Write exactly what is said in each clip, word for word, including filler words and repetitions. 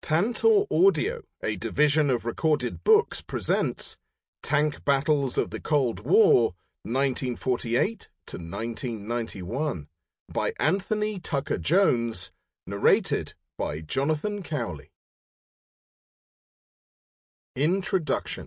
Tantor Audio, a division of Recorded Books, presents Tank Battles of the Cold War, nineteen forty-eight to nineteen ninety-one, by Anthony Tucker Jones, narrated by Jonathan Cowley. Introduction.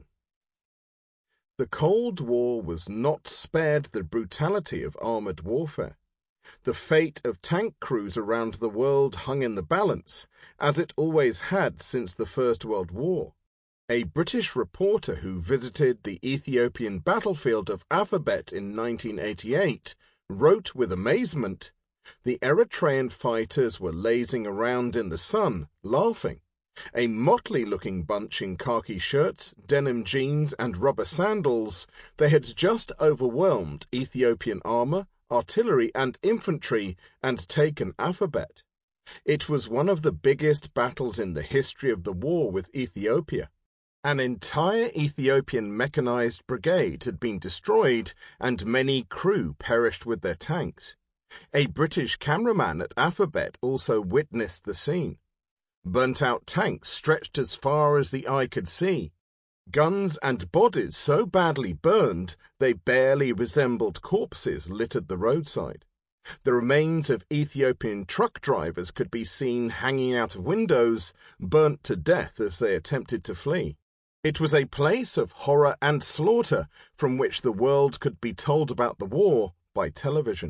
The Cold War was not spared the brutality of armored warfare. The fate of tank crews around the world hung in the balance, as it always had since the First World War. A British reporter who visited the Ethiopian battlefield of Afabet in nineteen eighty-eight wrote with amazement, "The Eritrean fighters were lazing around in the sun, laughing. A motley-looking bunch in khaki shirts, denim jeans, and rubber sandals, they had just overwhelmed Ethiopian armor, artillery and infantry, and taken Afabet. It was one of the biggest battles in the history of the war with Ethiopia. An entire Ethiopian mechanized brigade had been destroyed, and many crew perished with their tanks. A British cameraman at Afabet also witnessed the scene. Burnt-out tanks stretched as far as the eye could see. Guns and bodies so badly burned they barely resembled corpses littered the roadside. The remains of Ethiopian truck drivers could be seen hanging out of windows, burnt to death as they attempted to flee. It was a place of horror and slaughter from which the world could be told about the war by television.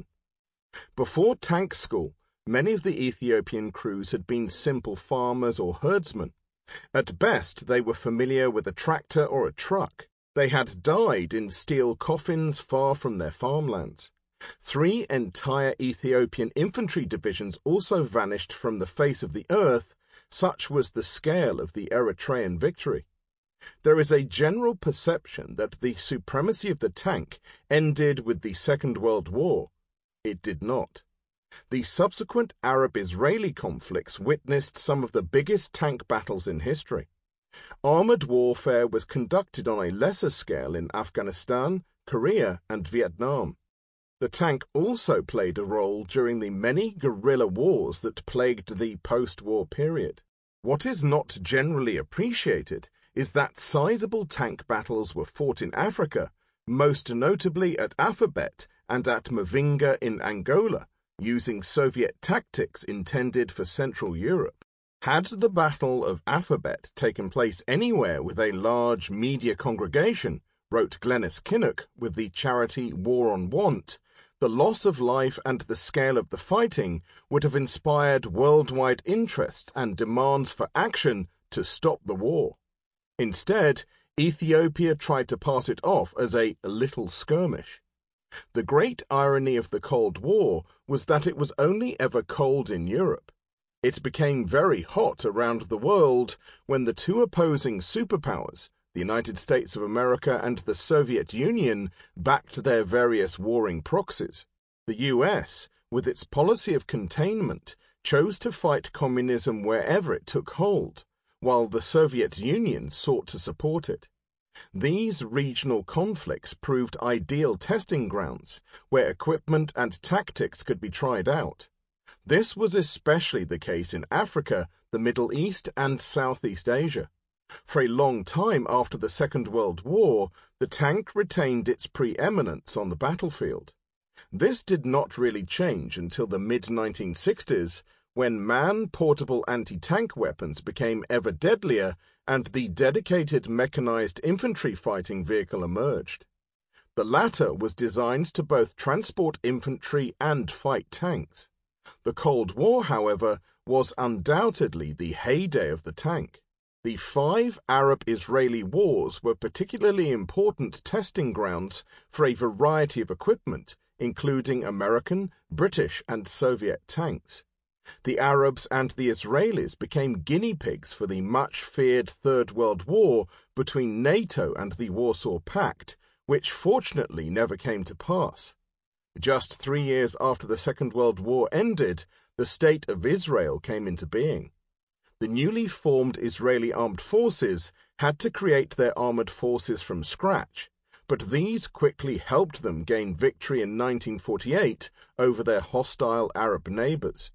Before tank school, many of the Ethiopian crews had been simple farmers or herdsmen. At best, they were familiar with a tractor or a truck. They had died in steel coffins far from their farmlands. Three entire Ethiopian infantry divisions also vanished from the face of the earth. Such was the scale of the Eritrean victory. There is a general perception that the supremacy of the tank ended with the Second World War. It did not. The subsequent Arab-Israeli conflicts witnessed some of the biggest tank battles in history. Armored warfare was conducted on a lesser scale in Afghanistan, Korea, and Vietnam. The tank also played a role during the many guerrilla wars that plagued the post-war period. What is not generally appreciated is that sizable tank battles were fought in Africa, most notably at Afabet and at Mavinga in Angola, using Soviet tactics intended for Central Europe. Had the Battle of Afabet taken place anywhere with a large media congregation, wrote Glenys Kinnock with the charity War on Want, the loss of life and the scale of the fighting would have inspired worldwide interest and demands for action to stop the war. Instead, Ethiopia tried to pass it off as a little skirmish. The great irony of the Cold War was that it was only ever cold in Europe. It became very hot around the world when the two opposing superpowers, the United States of America and the Soviet Union, backed their various warring proxies. The U S, with its policy of containment, chose to fight communism wherever it took hold, while the Soviet Union sought to support it. These regional conflicts proved ideal testing grounds, where equipment and tactics could be tried out. This was especially the case in Africa, the Middle East, and Southeast Asia. For a long time after the Second World War, the tank retained its preeminence on the battlefield. This did not really change until the mid nineteen sixties, when man-portable anti-tank weapons became ever deadlier and the dedicated mechanized infantry fighting vehicle emerged. The latter was designed to both transport infantry and fight tanks. The Cold War, however, was undoubtedly the heyday of the tank. The five Arab-Israeli wars were particularly important testing grounds for a variety of equipment, including American, British, and Soviet tanks. The Arabs and the Israelis became guinea pigs for the much-feared Third World War between NATO and the Warsaw Pact, which fortunately never came to pass. Just three years after the Second World War ended, the State of Israel came into being. The newly formed Israeli armed forces had to create their armored forces from scratch, but these quickly helped them gain victory in nineteen forty-eight over their hostile Arab neighbors.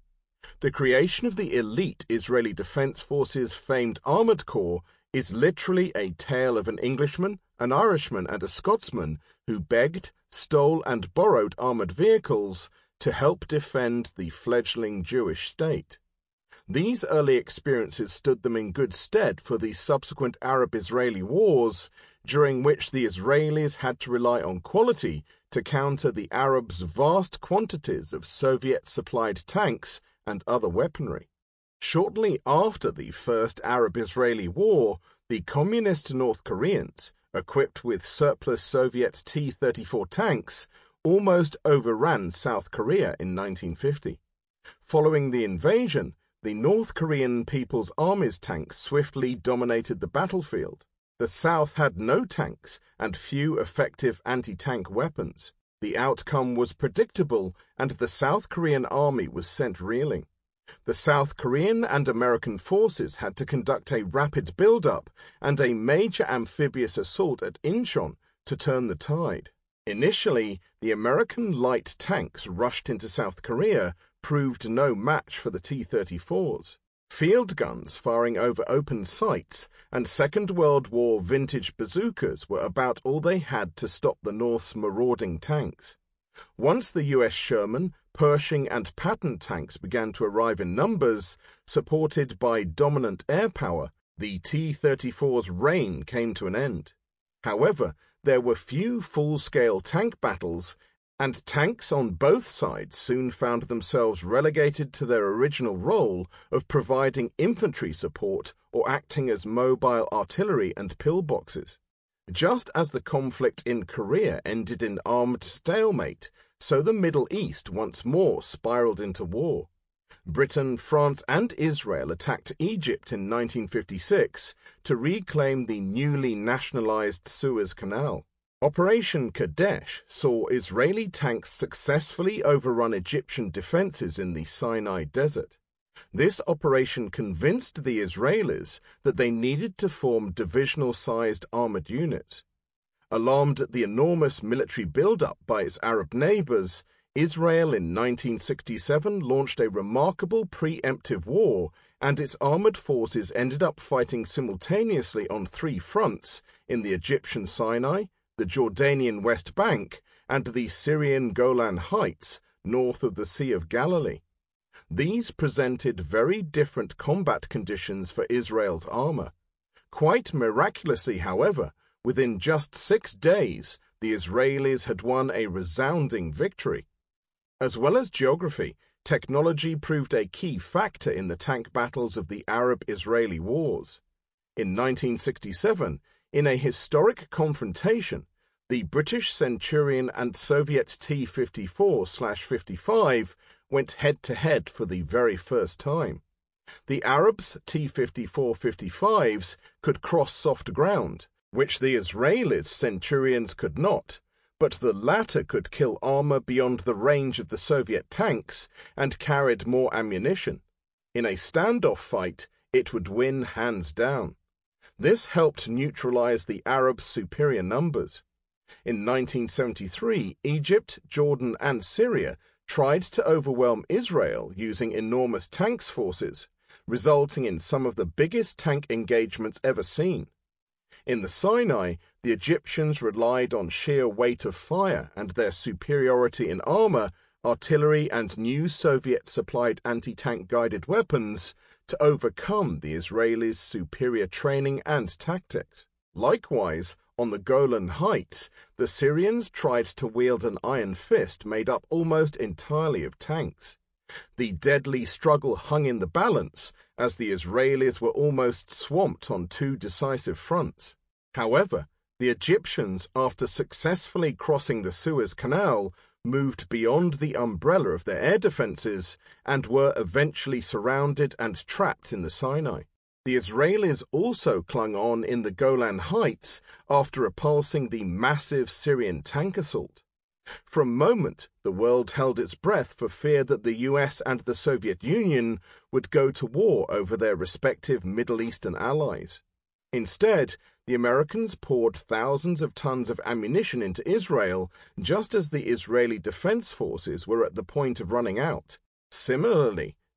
The creation of the elite Israeli Defense Forces famed Armored Corps is literally a tale of an Englishman, an Irishman, and a Scotsman who begged, stole, and borrowed armored vehicles to help defend the fledgling Jewish state. These early experiences stood them in good stead for the subsequent Arab-Israeli wars, during which the Israelis had to rely on quality to counter the Arabs' vast quantities of Soviet-supplied tanks and other weaponry. Shortly after the First Arab-Israeli War, the Communist North Koreans, equipped with surplus Soviet T thirty-four tanks, almost overran South Korea in nineteen fifty. Following the invasion, the North Korean People's Army's tanks swiftly dominated the battlefield. The South had no tanks and few effective anti-tank weapons. The outcome was predictable, and the South Korean army was sent reeling. The South Korean and American forces had to conduct a rapid build-up and a major amphibious assault at Incheon to turn the tide. Initially, the American light tanks rushed into South Korea proved no match for the T thirty-fours. Field guns firing over open sights and Second World War vintage bazookas were about all they had to stop the North's marauding tanks. Once the U S Sherman, Pershing, and Patton tanks began to arrive in numbers, supported by dominant air power, the T thirty-four's reign came to an end. However, there were few full-scale tank battles, and tanks on both sides soon found themselves relegated to their original role of providing infantry support or acting as mobile artillery and pillboxes. Just as the conflict in Korea ended in armed stalemate, so the Middle East once more spiraled into war. Britain, France, and Israel attacked Egypt in nineteen fifty-six to reclaim the newly nationalized Suez Canal. Operation Kadesh saw Israeli tanks successfully overrun Egyptian defenses in the Sinai Desert. This operation convinced the Israelis that they needed to form divisional-sized armored units. Alarmed at the enormous military build-up by its Arab neighbors, Israel in nineteen sixty-seven launched a remarkable preemptive war, and its armored forces ended up fighting simultaneously on three fronts in the Egyptian Sinai, the Jordanian West Bank, and the Syrian Golan Heights, north of the Sea of Galilee. These presented very different combat conditions for Israel's armor. Quite miraculously, however, within just six days, the Israelis had won a resounding victory. As well as geography, technology proved a key factor in the tank battles of the Arab-Israeli wars. In nineteen sixty-seven, in a historic confrontation, the British Centurion and Soviet T fifty-four fifty-five went head-to-head for the very first time. The Arabs' T fifty-four fifty-fives could cross soft ground, which the Israelis' Centurions could not, but the latter could kill armor beyond the range of the Soviet tanks and carried more ammunition. In a standoff fight, it would win hands down. This helped neutralize the Arabs' superior numbers. In nineteen seventy-three, Egypt, Jordan, and Syria tried to overwhelm Israel using enormous tanks forces, resulting in some of the biggest tank engagements ever seen. In the Sinai, the Egyptians relied on sheer weight of fire and their superiority in armor, artillery, and new Soviet-supplied anti-tank guided weapons to overcome the Israelis' superior training and tactics. Likewise, on the Golan Heights, the Syrians tried to wield an iron fist made up almost entirely of tanks. The deadly struggle hung in the balance, as the Israelis were almost swamped on two decisive fronts. However, the Egyptians, after successfully crossing the Suez Canal, moved beyond the umbrella of their air defenses and were eventually surrounded and trapped in the Sinai. The Israelis also clung on in the Golan Heights after repulsing the massive Syrian tank assault. For a moment, the world held its breath for fear that the U S and the Soviet Union would go to war over their respective Middle Eastern allies. Instead, the Americans poured thousands of tons of ammunition into Israel just as the Israeli Defense Forces were at the point of running out. Similarly,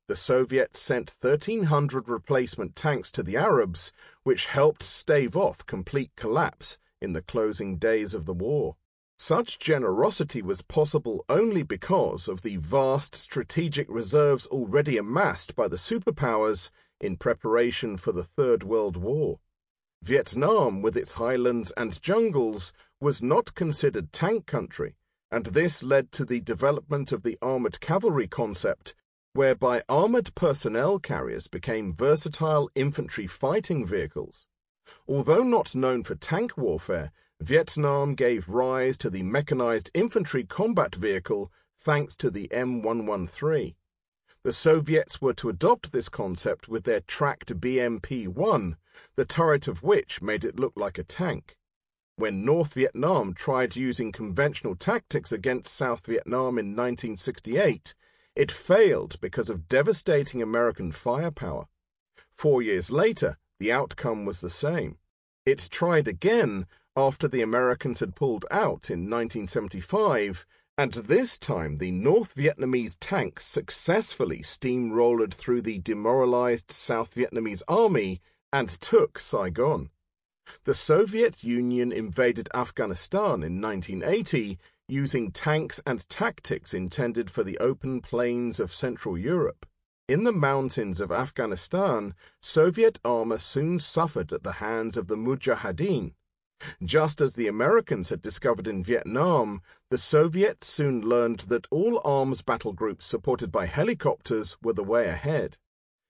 The Soviets sent thirteen hundred replacement tanks to the Arabs, which helped stave off complete collapse in the closing days of the war. Such generosity was possible only because of the vast strategic reserves already amassed by the superpowers in preparation for the Third World War. Vietnam, with its highlands and jungles, was not considered tank country, and this led to the development of the armored cavalry concept, whereby armored personnel carriers became versatile infantry fighting vehicles. Although not known for tank warfare, Vietnam gave rise to the mechanized infantry combat vehicle thanks to the M one thirteen. The Soviets were to adopt this concept with their tracked B M P one, the turret of which made it look like a tank. When North Vietnam tried using conventional tactics against South Vietnam in nineteen sixty-eight, it failed because of devastating American firepower. Four years later, the outcome was the same. It tried again after the Americans had pulled out in nineteen seventy-five, and this time the North Vietnamese tanks successfully steamrolled through the demoralized South Vietnamese army and took Saigon. The Soviet Union invaded Afghanistan in nineteen eighty using tanks and tactics intended for the open plains of Central Europe. In the mountains of Afghanistan, Soviet armor soon suffered at the hands of the Mujahideen. Just as the Americans had discovered in Vietnam, the Soviets soon learned that all arms battle groups supported by helicopters were the way ahead.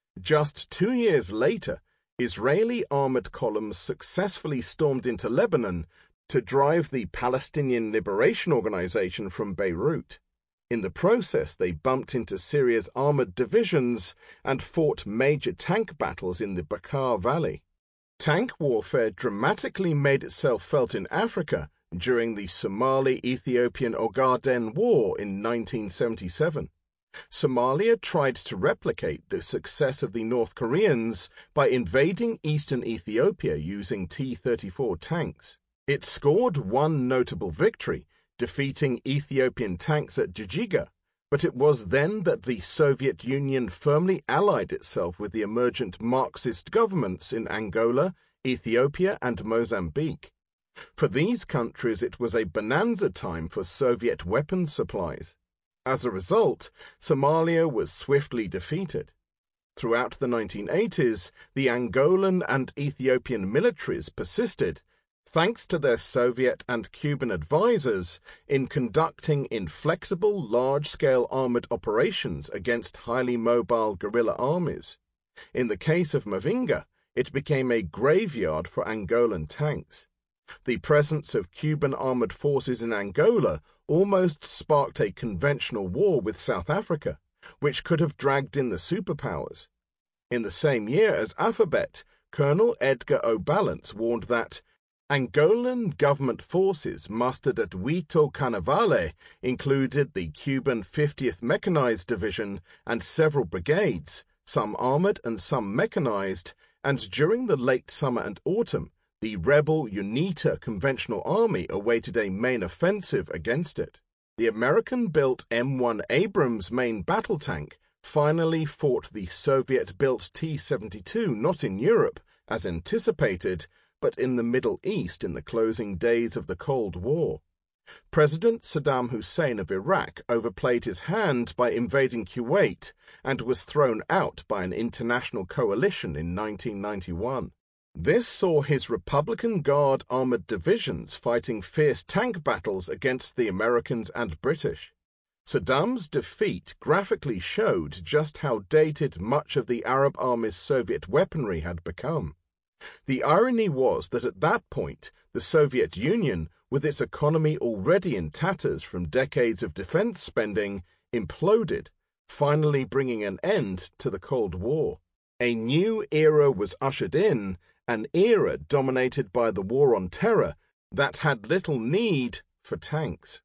Just two years later, Israeli armored columns successfully stormed into Lebanon to drive the Palestinian Liberation Organization from Beirut. In the process, they bumped into Syria's armored divisions and fought major tank battles in the Bekaa Valley. Tank warfare dramatically made itself felt in Africa during the Somali-Ethiopian Ogaden War in nineteen seventy-seven. Somalia tried to replicate the success of the North Koreans by invading eastern Ethiopia using T thirty-four tanks. It scored one notable victory, defeating Ethiopian tanks at Jijiga, but it was then that the Soviet Union firmly allied itself with the emergent Marxist governments in Angola, Ethiopia, and Mozambique. For these countries, it was a bonanza time for Soviet weapons supplies. As a result, Somalia was swiftly defeated. Throughout the nineteen eighties, the Angolan and Ethiopian militaries persisted, thanks to their Soviet and Cuban advisors, in conducting inflexible, large-scale armored operations against highly mobile guerrilla armies. In the case of Mavinga, it became a graveyard for Angolan tanks. The presence of Cuban armored forces in Angola almost sparked a conventional war with South Africa, which could have dragged in the superpowers. In the same year as Alphabet, Colonel Edgar O'Ballance warned that Angolan government forces mustered at Huito Carnavale included the Cuban fiftieth Mechanized Division and several brigades, some armored and some mechanized, and during the late summer and autumn, the rebel UNITA conventional army awaited a main offensive against it. The American-built M one Abrams main battle tank finally fought the Soviet-built T seventy-two not in Europe, as anticipated, but in the Middle East in the closing days of the Cold War. President Saddam Hussein of Iraq overplayed his hand by invading Kuwait and was thrown out by an international coalition in nineteen ninety-one. This saw his Republican Guard armored divisions fighting fierce tank battles against the Americans and British. Saddam's defeat graphically showed just how dated much of the Arab army's Soviet weaponry had become. The irony was that at that point, the Soviet Union, with its economy already in tatters from decades of defense spending, imploded, finally bringing an end to the Cold War. A new era was ushered in, an era dominated by the War on Terror that had little need for tanks.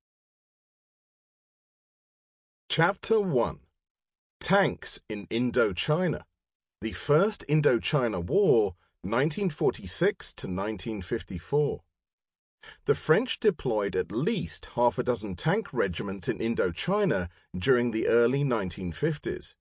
Chapter one. Tanks in Indochina. The First Indochina War, nineteen forty-six to nineteen fifty-four. The French deployed at least half a dozen tank regiments in Indochina during the early nineteen fifties.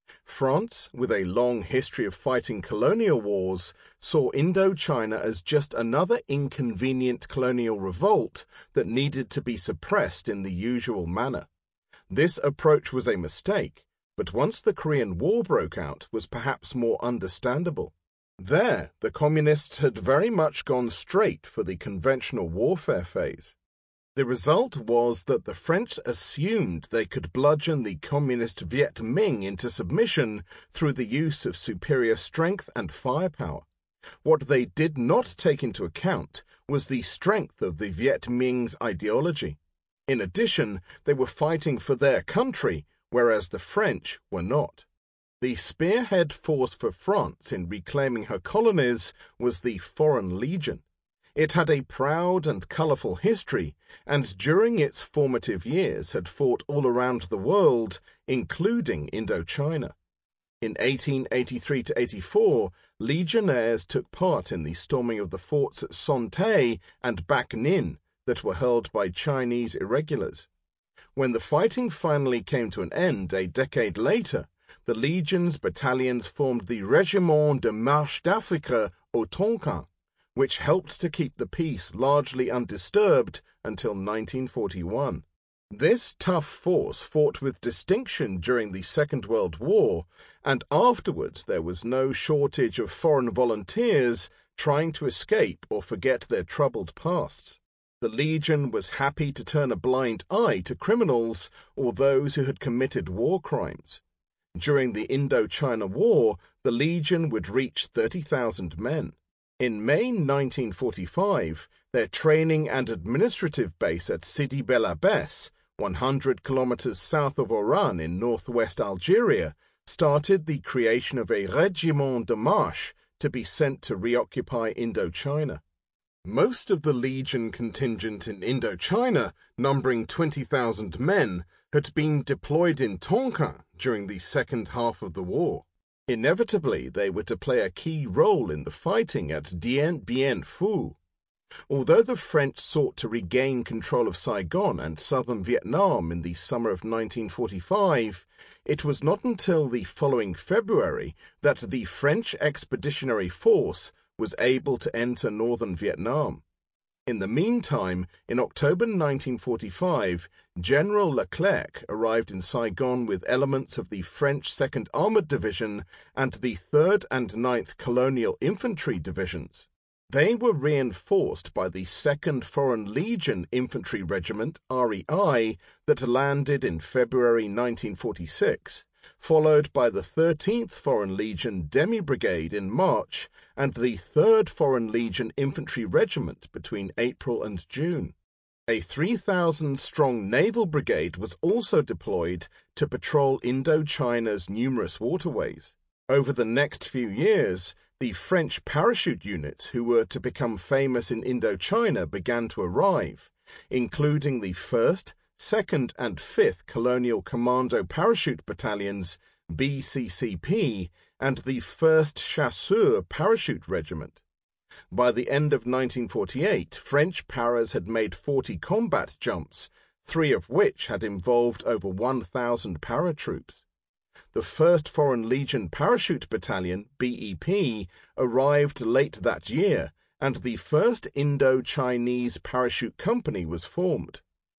France, with a long history of fighting colonial wars, saw Indochina as just another inconvenient colonial revolt that needed to be suppressed in the usual manner. This approach was a mistake, but once the Korean War broke out, was perhaps more understandable. There, the Communists had very much gone straight for the conventional warfare phase. The result was that the French assumed they could bludgeon the Communist Viet Minh into submission through the use of superior strength and firepower. What they did not take into account was the strength of the Viet Minh's ideology. In addition, they were fighting for their country, whereas the French were not. The spearhead force for France in reclaiming her colonies was the Foreign Legion. It had a proud and colourful history, and during its formative years had fought all around the world, including Indochina. In eighteen eighty-three to eighty-four, legionnaires took part in the storming of the forts at Son Tay and Bac Ninh that were held by Chinese irregulars. When the fighting finally came to an end a decade later, the Legion's battalions formed the Régiment de Marche d'Afrique au Tonkin, which helped to keep the peace largely undisturbed until nineteen forty-one. This tough force fought with distinction during the Second World War, and afterwards there was no shortage of foreign volunteers trying to escape or forget their troubled pasts. The Legion was happy to turn a blind eye to criminals or those who had committed war crimes. During the Indochina War, the Legion would reach thirty thousand men. In May nineteen forty-five, their training and administrative base at Sidi Bel Abbès, one hundred kilometers south of Oran in northwest Algeria, started the creation of a Régiment de Marche to be sent to reoccupy Indochina. Most of the Legion contingent in Indochina, numbering twenty thousand men, had been deployed in Tonkin during the second half of the war. Inevitably, they were to play a key role in the fighting at Dien Bien Phu. Although the French sought to regain control of Saigon and southern Vietnam in the summer of nineteen forty-five, it was not until the following February that the French Expeditionary Force was able to enter northern Vietnam. In the meantime, in October nineteen forty-five, General Leclerc arrived in Saigon with elements of the French second Armored Division and the third and ninth Colonial Infantry Divisions. They were reinforced by the second Foreign Legion Infantry Regiment, R E I, that landed in February nineteen forty-six, followed by the thirteenth Foreign Legion Demi-Brigade in March and the third Foreign Legion Infantry Regiment between April and June. A three thousand strong naval brigade was also deployed to patrol Indochina's numerous waterways. Over the next few years, the French parachute units who were to become famous in Indochina began to arrive, including the first, second and fifth Colonial Commando Parachute Battalions, B C C P, and the first Chasseurs Parachute Regiment. By the end of nineteen forty-eight, French paras had made forty combat jumps, three of which had involved over one thousand paratroops. The first Foreign Legion Parachute Battalion, B E P, arrived late that year, and the first Indo-Chinese Parachute Company was formed.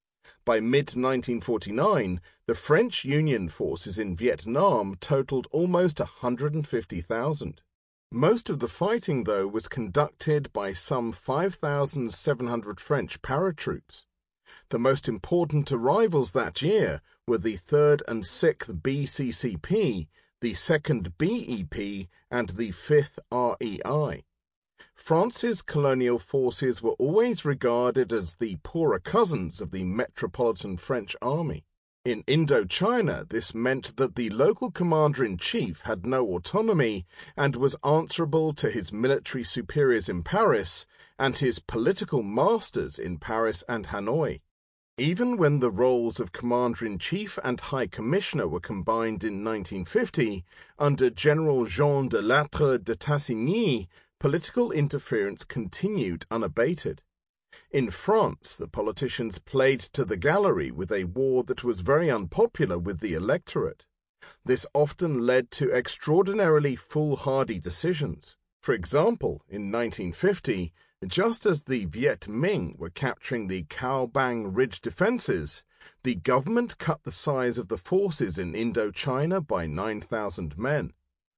By mid nineteen forty-nine, the French Union forces in Vietnam totaled almost one hundred fifty thousand. Most of the fighting, though, was conducted by some five thousand seven hundred French paratroops. The most important arrivals that year were the third and sixth B C C P, the second B E P, and the fifth R E I. France's colonial forces were always regarded as the poorer cousins of the metropolitan French army. In Indochina, this meant that the local commander-in-chief had no autonomy and was answerable to his military superiors in Paris and his political masters in Paris and Hanoi. Even when the roles of Commander-in-Chief and High Commissioner were combined in nineteen fifty, under General Jean de Lattre de Tassigny, political interference continued unabated. In France, the politicians played to the gallery with a war that was very unpopular with the electorate. This often led to extraordinarily foolhardy decisions. For example, in nineteen fifty, just as the Viet Minh were capturing the Cao Bang Ridge defenses, the government cut the size of the forces in Indochina by nine thousand men.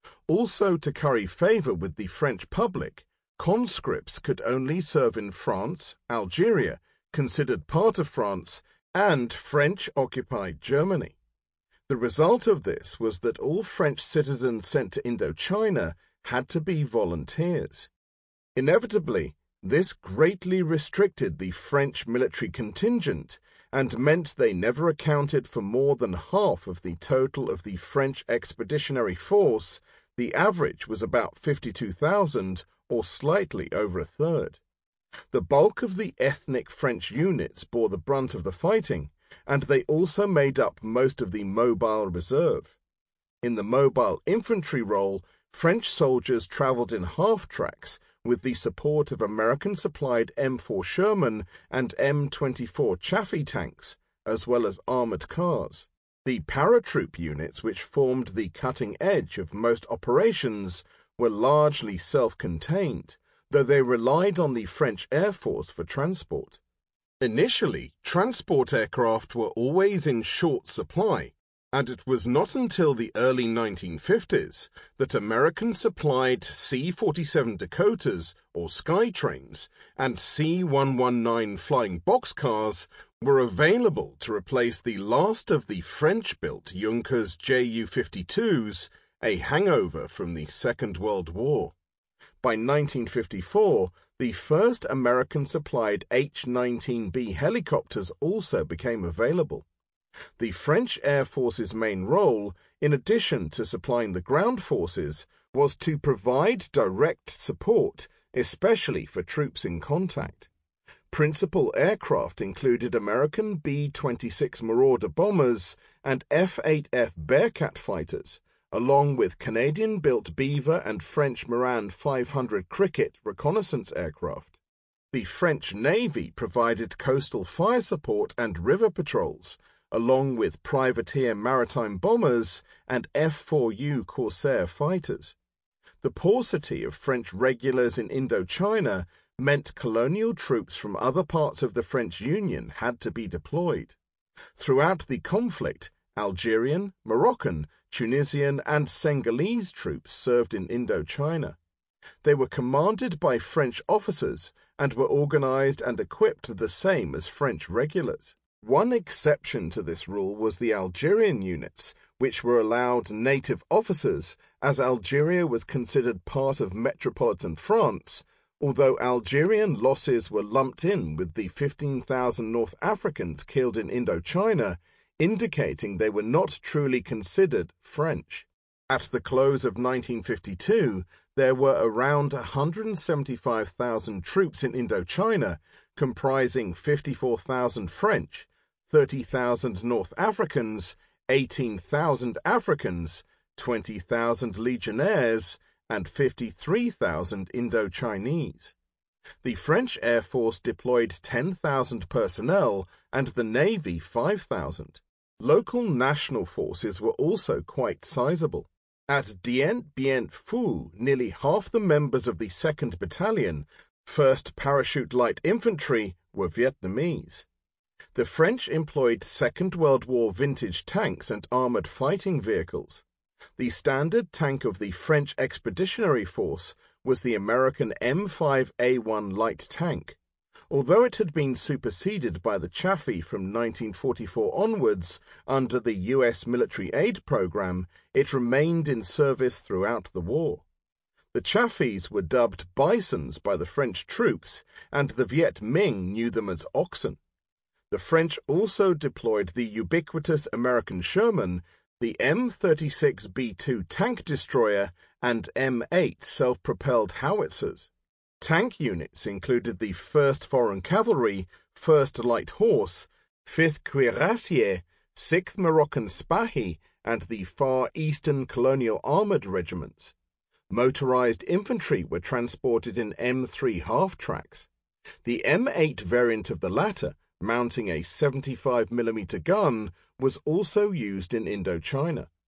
Also, to curry favor with the French public, conscripts could only serve in France, Algeria, considered part of France, and French-occupied Germany. The result of this was that all French citizens sent to Indochina had to be volunteers. Inevitably, this greatly restricted the French military contingent and meant they never accounted for more than half of the total of the French expeditionary force. The average was about fifty-two thousand, or slightly over a third. The bulk of the ethnic French units bore the brunt of the fighting, and they also made up most of the mobile reserve. In the mobile infantry role, French soldiers traveled in half-tracks with the support of American-supplied M four Sherman and M twenty-four Chaffee tanks, as well as armored cars. The paratroop units, which formed the cutting edge of most operations, were largely self-contained, though they relied on the French Air Force for transport. Initially, transport aircraft were always in short supply, and it was not until the early nineteen fifties that American-supplied C forty-seven Dakotas, or Skytrains, and C one nineteen flying boxcars were available to replace the last of the French-built Junkers Ju fifty-twos, a hangover from the Second World War. By nineteen fifty-four, the first American-supplied H nineteen B helicopters also became available. The French Air Force's main role, in addition to supplying the ground forces, was to provide direct support, especially for troops in contact. Principal aircraft included American B twenty-six Marauder bombers and F eight F Bearcat fighters, along with Canadian-built Beaver and French Morane five hundred Cricket reconnaissance aircraft. The French Navy provided coastal fire support and river patrols, along with privateer maritime bombers and F four U Corsair fighters. The paucity of French regulars in Indochina meant colonial troops from other parts of the French Union had to be deployed. Throughout the conflict, Algerian, Moroccan, Tunisian, and Senegalese troops served in Indochina. They were commanded by French officers and were organized and equipped the same as French regulars. One exception to this rule was the Algerian units, which were allowed native officers, as Algeria was considered part of metropolitan France, although Algerian losses were lumped in with the fifteen thousand North Africans killed in Indochina, indicating they were not truly considered French. At the close of nineteen fifty-two, there were around one hundred seventy-five thousand troops in Indochina, comprising fifty-four thousand French, thirty thousand North Africans, eighteen thousand Africans, twenty thousand Legionnaires, and fifty-three thousand Indochinese. The French Air Force deployed ten thousand personnel and the Navy five thousand. Local national forces were also quite sizable. At Dien Bien Phu, nearly half the members of the second Battalion, first Parachute Light Infantry, were Vietnamese. The French employed Second World War vintage tanks and armored fighting vehicles. The standard tank of the French Expeditionary Force was the American M five A one light tank. Although it had been superseded by the Chaffee from nineteen forty-four onwards under the U S military aid program, it remained in service throughout the war. The Chafees were dubbed bisons by the French troops, and the Viet Minh knew them as oxen. The French also deployed the ubiquitous American Sherman, the M thirty-six B two tank destroyer, and M eight self-propelled howitzers. Tank units included the first Foreign Cavalry, first Light Horse, fifth Cuirassiers, sixth Moroccan Spahi, and the Far Eastern Colonial Armoured Regiments. Motorized infantry were transported in M three half-tracks. The M eight variant of the latter, mounting a seventy-five millimeter gun, was also used in Indochina.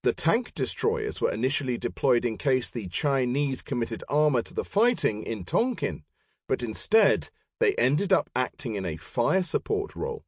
The tank destroyers were initially deployed in case the Chinese committed armor to the fighting in Tonkin, but instead they ended up acting in a fire support role.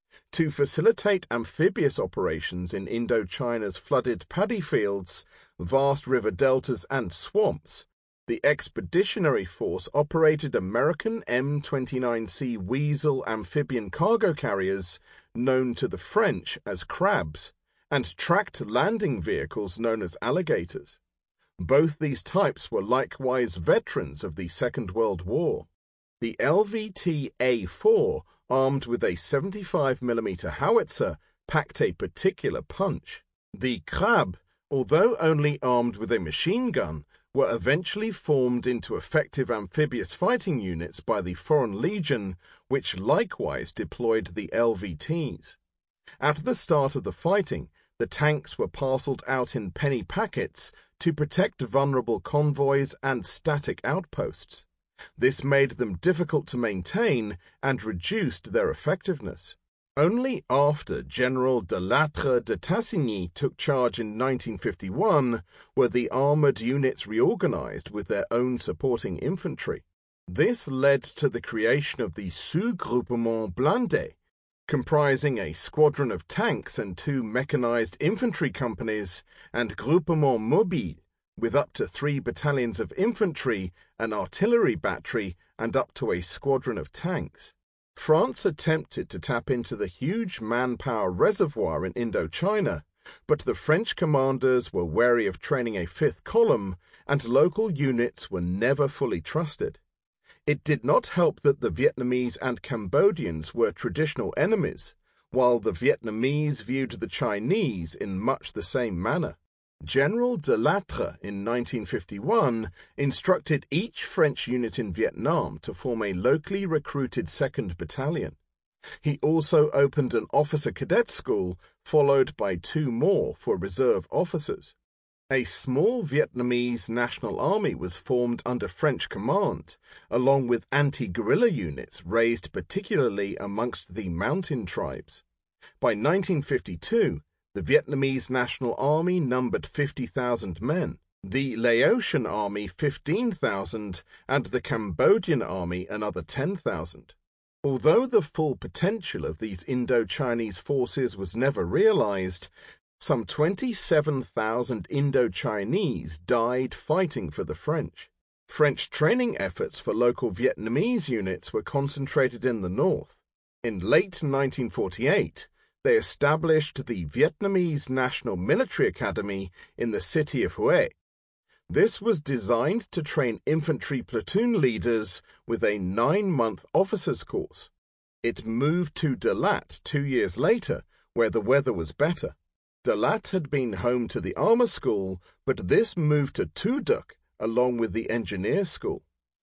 To facilitate amphibious operations in Indochina's flooded paddy fields, vast river deltas and swamps, the Expeditionary Force operated American M twenty-nine C Weasel amphibian cargo carriers, known to the French as crabs, and tracked landing vehicles known as alligators. Both these types were likewise veterans of the Second World War. The L V T A four, armed with a seventy-five millimeter howitzer, packed a particular punch. The Crab, although only armed with a machine gun, were eventually formed into effective amphibious fighting units by the Foreign Legion, which likewise deployed the L V Ts. At the start of the fighting, the tanks were parceled out in penny packets to protect vulnerable convoys and static outposts. This made them difficult to maintain and reduced their effectiveness. Only after General de Lattre de Tassigny took charge in nineteen fifty-one were the armoured units reorganised with their own supporting infantry. This led to the creation of the Sous-Groupement Blindé, comprising a squadron of tanks and two mechanised infantry companies, and Groupement Mobile, with up to three battalions of infantry, an artillery battery, and up to a squadron of tanks. France attempted to tap into the huge manpower reservoir in Indochina, but the French commanders were wary of training a fifth column, and local units were never fully trusted. It did not help that the Vietnamese and Cambodians were traditional enemies, while the Vietnamese viewed the Chinese in much the same manner. General de Lattre in nineteen fifty-one instructed each French unit in Vietnam to form a locally recruited second battalion. He also opened an officer cadet school, followed by two more for reserve officers. A small Vietnamese National Army was formed under French command, along with anti-guerrilla units raised particularly amongst the mountain tribes. By nineteen fifty-two, the Vietnamese National Army numbered fifty thousand men, the Laotian Army fifteen thousand, and the Cambodian Army another ten thousand. Although the full potential of these Indo-Chinese forces was never realized, some twenty-seven thousand Indo-Chinese died fighting for the French. French training efforts for local Vietnamese units were concentrated in the north. In late nineteen forty-eight, they established the Vietnamese National Military Academy in the city of Hue. This was designed to train infantry platoon leaders with a nine-month officers' course. It moved to Dalat two years later, where the weather was better. Dalat had been home to the armour school, but this moved to Tu Duc along with the engineer school.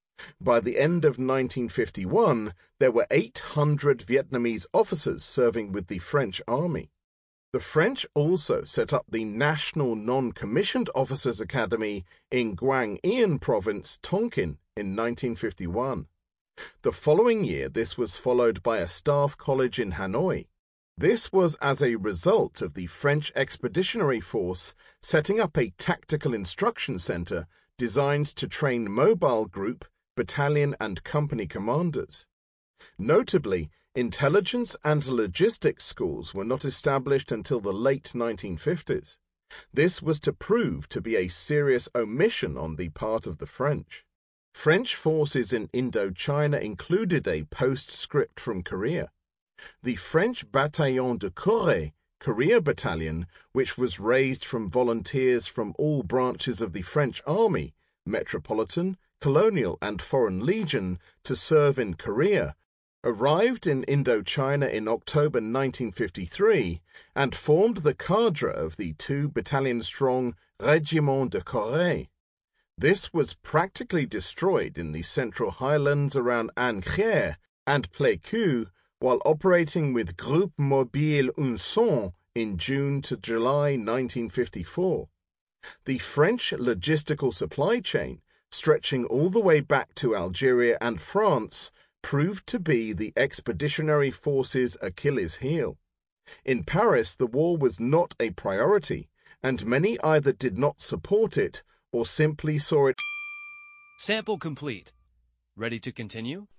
By the end of nineteen fifty-one, there were eight hundred Vietnamese officers serving with the French army. The French also set up the National Non-Commissioned Officers Academy in Quang Yên Province, Tonkin, in nineteen fifty-one. The following year, this was followed by a staff college in Hanoi. This was as a result of the French Expeditionary Force setting up a tactical instruction centre designed to train mobile group, battalion and company commanders. Notably, intelligence and logistics schools were not established until the late nineteen fifties. This was to prove to be a serious omission on the part of the French. French forces in Indochina included a postscript from Korea. The French Bataillon de Corée, Korea Battalion, which was raised from volunteers from all branches of the French Army, Metropolitan, Colonial and Foreign Legion, to serve in Korea, arrived in Indochina in October nineteen fifty-three and formed the cadre of the two battalion-strong Régiment de Corée. This was practically destroyed in the central highlands around An Khie and Pleiku while operating with Groupe Mobile Unson in June to July nineteen fifty-four. The French logistical supply chain, stretching all the way back to Algeria and France, proved to be the Expeditionary Force's Achilles heel. In Paris, the war was not a priority, and many either did not support it or simply saw it. Sample complete. Ready to continue?